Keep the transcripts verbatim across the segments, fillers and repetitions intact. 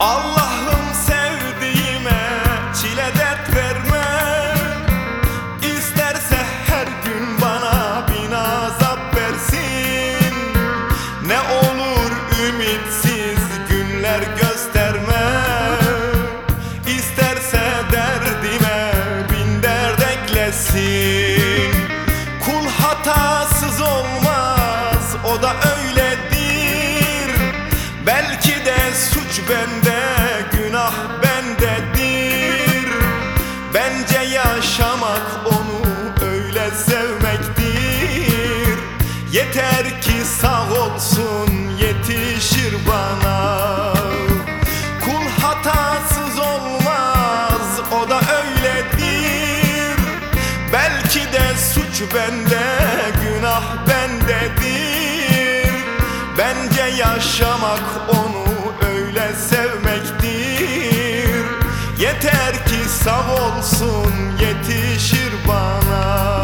Allah'ım sevdiğime çile dert verme, İsterse her gün bana bin azap versin. Ne olur ümitsiz günler gösterme, İsterse derdime bin dert eklesin. Kul hatasız olmaz, o da öyledir. Belki de suç bende, günah bendedir. Bence yaşamak onu öyle sevmektir. Yeter ki sağ olsun, yetişir bana. Kul hatasız olmaz, o da öyledir. Belki de suç bende, günah bendedir. Bence yaşamak onu öyle sevmektir. Yeter ki sağ olsun, yetişir bana.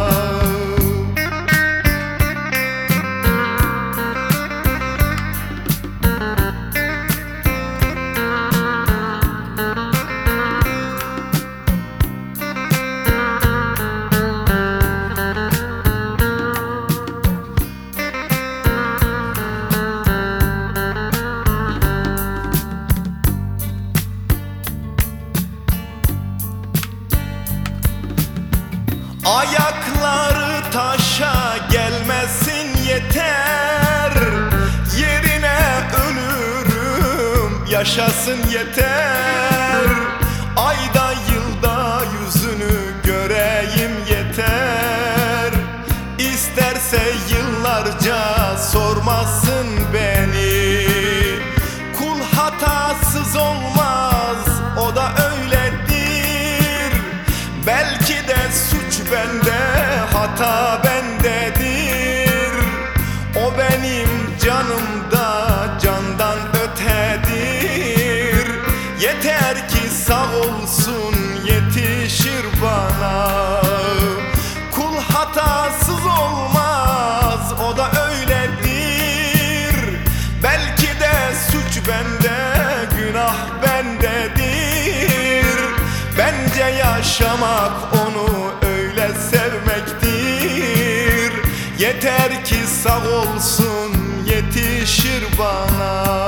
Ayakları taşa gelmesin yeter. Yerine ölürüm, yaşasın yeter. Ayda yılda yüzünü göreyim yeter. İsterse yıllarca sormasın beni. Kul hatasız olmaz, o da öyledir. Belki de suç bende, hata bendedir. O benim canımda candan ötedir. Yeter ki sağ olsun, yetişir bana. Kul hatasız olmaz, o da öyledir. Belki de suç bende, günah bendedir. Bence yaşamak onu öyle sevmektir. Yeter ki sağ olsun, yetişir bana.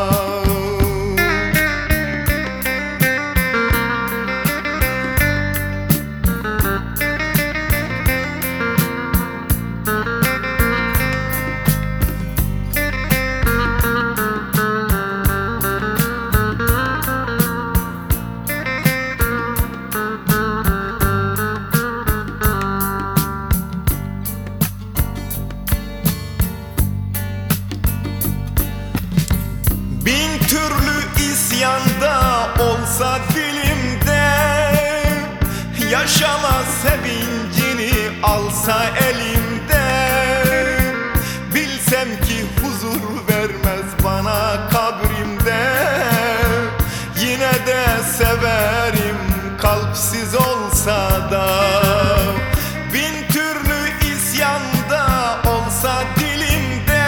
Bin türlü isyanda olsa dilimde, yaşama sevincini alsa elimde. Bilsem ki huzur vermez bana kabrimde. Yine de severim kalpsiz olsa da. Bin türlü isyanda olsa dilimde,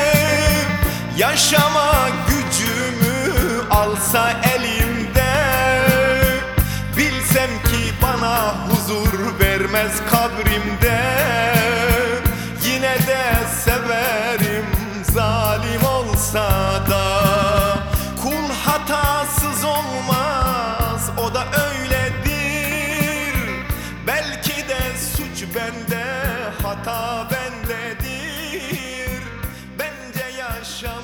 yaşama alsa elimde. Bilsem ki bana huzur vermez kabrimde. Yine de severim zalim olsa da. Kul hatasız olmaz, o da öyledir. Belki de suç bende, hata bendedir. Bence yaşam